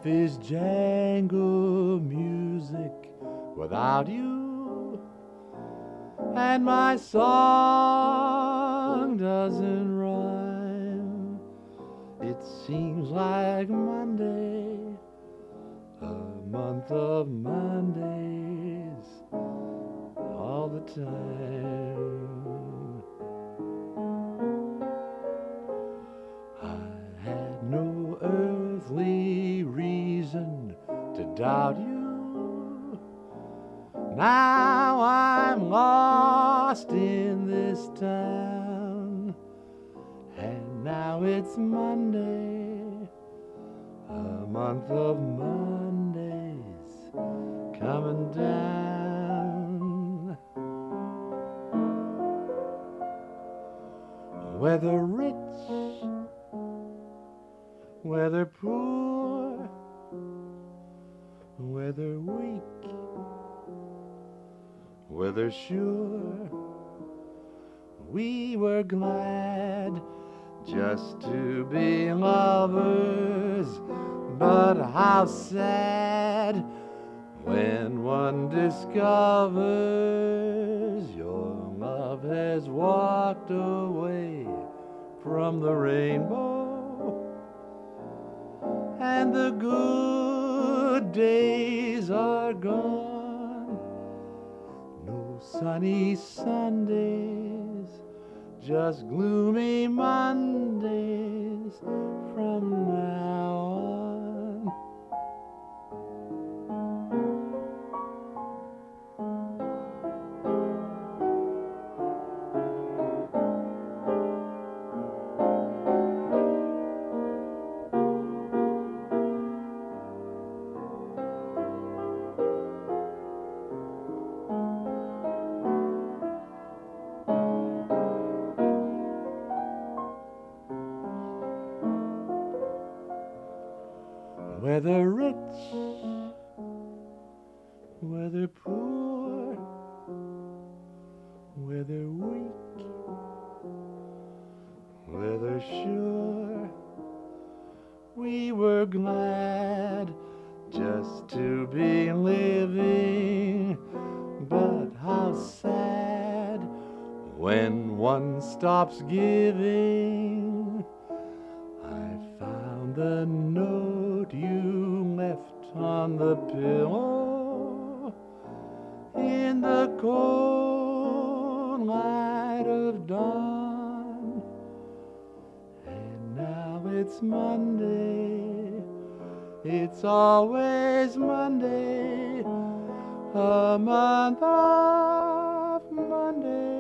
Life is jangle music without you, and my song doesn't rhyme. It seems like Monday, a month of Mondays, all the time. I had no earthly reason to doubt you. Now I'm lost in this town, and now it's Monday, a month of Mondays coming down. Whether rich, whether poor, whether weak, whether sure, we were glad just to be lovers. But how sad when one discovers your love has walked away from the rainbow, and the good days are gone. No sunny Sundays, just gloomy Mondays from now on. Whether rich, whether poor, whether weak, whether sure, we were glad just to be living. But how sad when one stops giving. I found the note you left on the pillow in the cold light of dawn, and now it's Monday, it's always Monday, a month of Monday.